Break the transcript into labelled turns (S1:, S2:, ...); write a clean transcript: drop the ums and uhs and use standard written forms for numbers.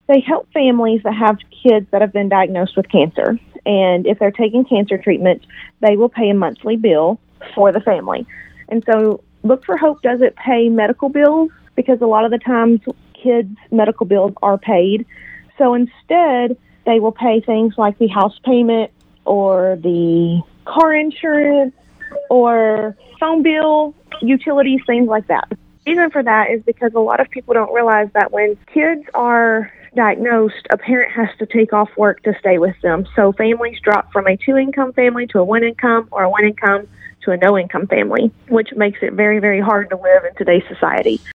S1: They help families that have kids that have been diagnosed with cancer. And if they're taking cancer treatment, they will pay a monthly bill for the family. And so Look for Hope doesn't pay medical bills because a lot of the times kids' medical bills are paid. So instead, they will pay things like the house payment or the car insurance or phone bill, utilities, things like that. The reason for that is because a lot of people don't realize that when kids are diagnosed, a parent has to take off work to stay with them. So families drop from a 2-income family to a 1-income or a 1-income to a no-income family, which makes it very, very hard to live in today's society.